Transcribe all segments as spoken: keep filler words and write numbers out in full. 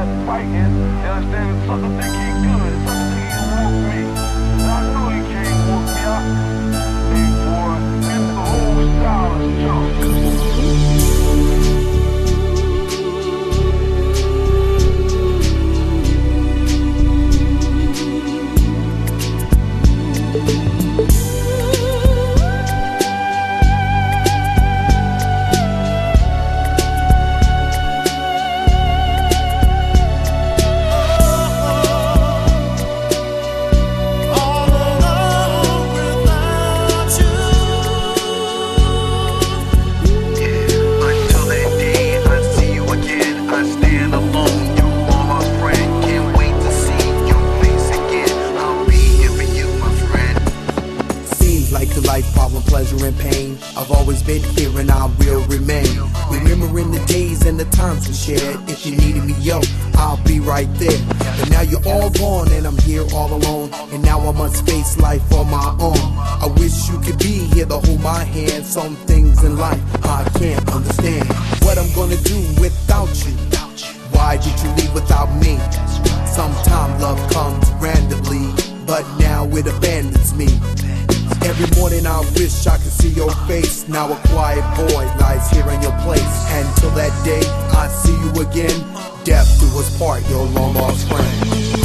started fighting. You understand? Sucker think he good. Sucker think he can whoop me. And I know he can't whoop me. I, hey boy, that's the whole style of junk. Life, problem, pleasure, and pain. I've always been here and I will remain. Remembering the days and the times we shared. If you needed me, yo, I'll be right there. But now you're all gone and I'm here all alone. And now I must face life on my own. I wish you could be here to hold my hand. Some things in life I can't understand. What I'm gonna do without you? Why did you leave without me? Sometimes love comes randomly, but now it abandons me. Every morning I wish I could see your face. Now a quiet boy lies here in your place. And till that day I see you again, death do us part, your long lost friend.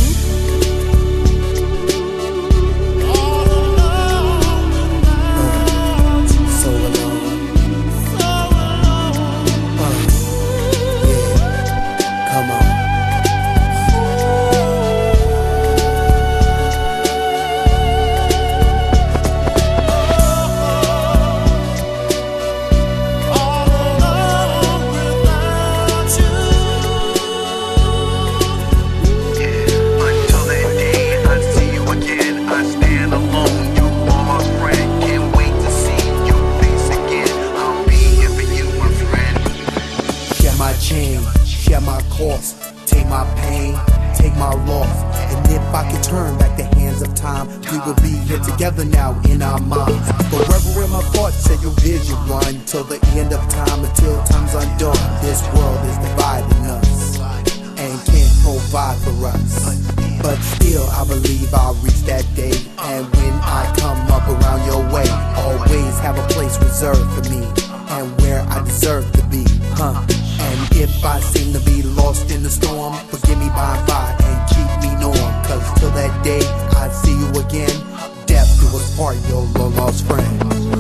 Share my cost, take my pain, take my loss. And if I could turn back the hands of time, we will be here together now in our minds. Forever in my thoughts, say your vision run till the end of time, until time's undone. This world is dividing us and can't provide for us. But still, I believe I'll reach that day. And when I come up around your way, always have a place reserved for me and where I deserve to be, huh? And if I seem to be lost in the storm, forgive me by and by and keep me norm. Cause till that day I see you again, death do us part, your long lost friend.